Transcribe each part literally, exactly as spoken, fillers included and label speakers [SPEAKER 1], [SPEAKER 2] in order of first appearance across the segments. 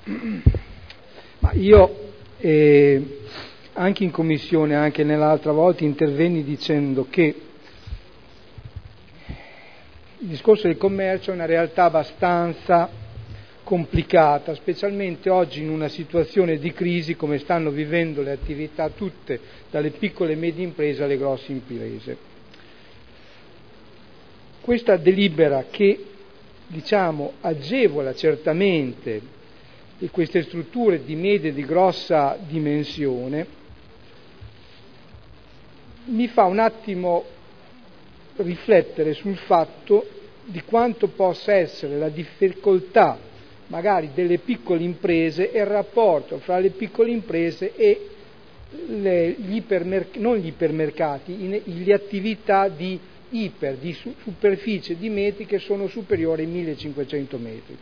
[SPEAKER 1] Ma io eh, anche in commissione, anche nell'altra volta, intervenni dicendo che il discorso del commercio è una realtà abbastanza complicata, specialmente oggi in una situazione di crisi come stanno vivendo le attività tutte, dalle piccole e medie imprese alle grosse imprese. Questa delibera che, diciamo, agevola certamente queste strutture di media e di grossa dimensione, mi fa un attimo riflettere sul fatto di quanto possa essere la difficoltà magari delle piccole imprese e il rapporto fra le piccole imprese e le, gli ipermerc- non gli ipermercati, in, le attività di iper, di su, superficie di metri che sono superiori ai millecinquecento metri.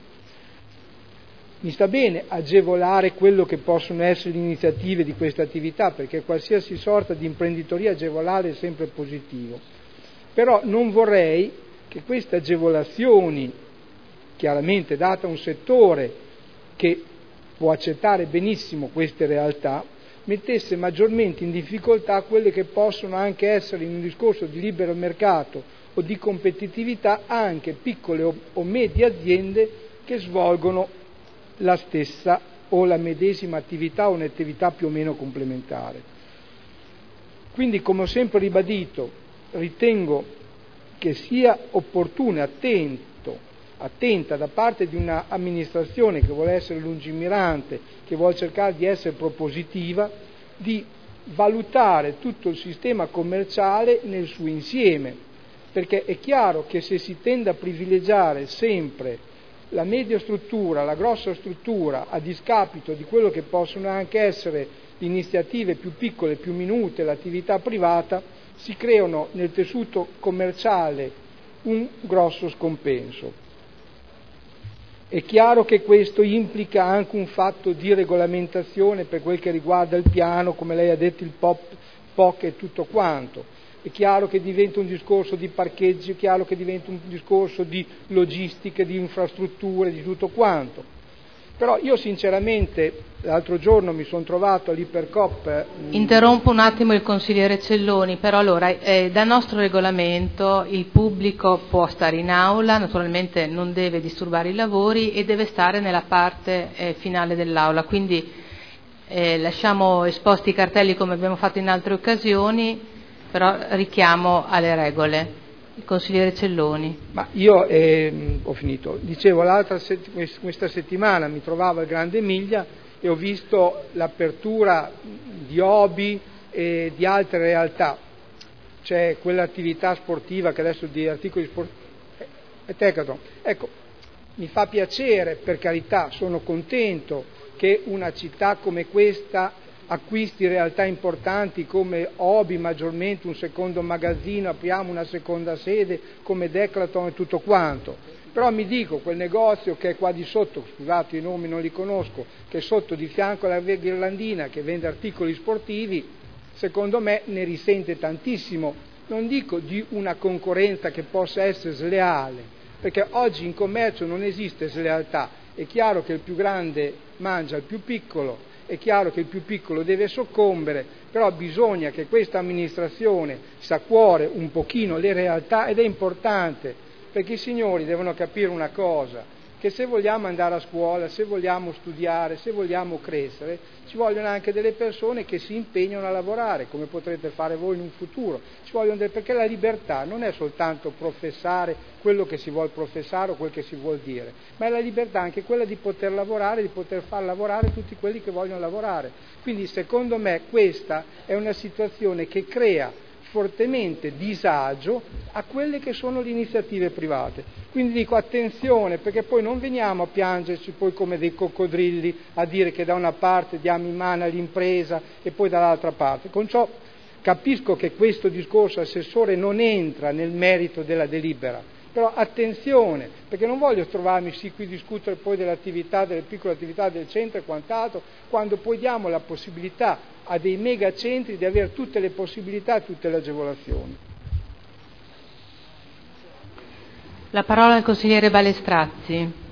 [SPEAKER 1] Mi sta bene agevolare quello che possono essere le iniziative di queste attività, perché qualsiasi sorta di imprenditoria agevolare è sempre positivo, però non vorrei che queste agevolazioni, chiaramente data un settore che può accettare benissimo queste realtà, mettesse maggiormente in difficoltà quelle che possono anche essere, in un discorso di libero mercato o di competitività, anche piccole o, o medie aziende che svolgono la stessa o la medesima attività o un'attività più o meno complementare. Quindi, come ho sempre ribadito, ritengo che sia opportuno e attento attenta da parte di un'amministrazione che vuole essere lungimirante, che vuole cercare di essere propositiva, di valutare tutto il sistema commerciale nel suo insieme, perché è chiaro che se si tende a privilegiare sempre la media struttura, la grossa struttura, a discapito di quello che possono anche essere iniziative più piccole, più minute, l'attività privata, si creano nel tessuto commerciale un grosso scompenso. È chiaro che questo implica anche un fatto di regolamentazione per quel che riguarda il piano, come lei ha detto, il P O C e tutto quanto. È chiaro che diventa un discorso di parcheggi, è chiaro che diventa un discorso di logistiche, di infrastrutture, di tutto quanto. Però io sinceramente l'altro giorno mi sono trovato all'Ipercoop.
[SPEAKER 2] Interrompo un attimo il consigliere Celloni, però allora eh, dal nostro regolamento il pubblico può stare in aula, naturalmente non deve disturbare i lavori e deve stare nella parte eh, finale dell'aula, quindi eh, lasciamo esposti i cartelli come abbiamo fatto in altre occasioni, però richiamo alle regole. Il consigliere Celloni.
[SPEAKER 1] Ma io eh, ho finito. Dicevo, l'altra sett- questa settimana mi trovavo al Grande Emilia e ho visto l'apertura di hobby e di altre realtà. C'è quell'attività sportiva che adesso di articoli sportivi è Decathlon. Ecco, mi fa piacere, per carità, sono contento che una città come questa acquisti realtà importanti come Obi, maggiormente un secondo magazzino, apriamo una seconda sede come Decathlon e tutto quanto. Però mi dico, quel negozio che è qua di sotto, scusate i nomi non li conosco, che è sotto di fianco alla via Ghirlandina, che vende articoli sportivi, secondo me ne risente tantissimo. Non dico di una concorrenza che possa essere sleale, perché oggi in commercio non esiste slealtà. È chiaro che il più grande mangia il più piccolo, è chiaro che il più piccolo deve soccombere, però bisogna che questa amministrazione si a cuore un pochino le realtà, ed è importante, perché i signori devono capire una cosa, che se vogliamo andare a scuola, se vogliamo studiare, se vogliamo crescere, ci vogliono anche delle persone che si impegnano a lavorare, come potrete fare voi in un futuro. Ci vogliono delle, perché la libertà non è soltanto professare quello che si vuol professare o quel che si vuol dire, ma è la libertà anche quella di poter lavorare, di poter far lavorare tutti quelli che vogliono lavorare. Quindi secondo me questa è una situazione che crea fortemente disagio a quelle che sono le iniziative private. Quindi dico attenzione, perché poi non veniamo a piangerci poi come dei coccodrilli a dire che da una parte diamo in mano all'impresa e poi dall'altra parte. Con ciò capisco che questo discorso assessore non entra nel merito della delibera, però attenzione, perché non voglio trovarmi sì qui a discutere poi dell'attività, delle piccole attività del centro e quant'altro, quando poi diamo la possibilità a dei megacentri di avere tutte le possibilità e tutte le agevolazioni.
[SPEAKER 2] La parola al consigliere Balestrazzi.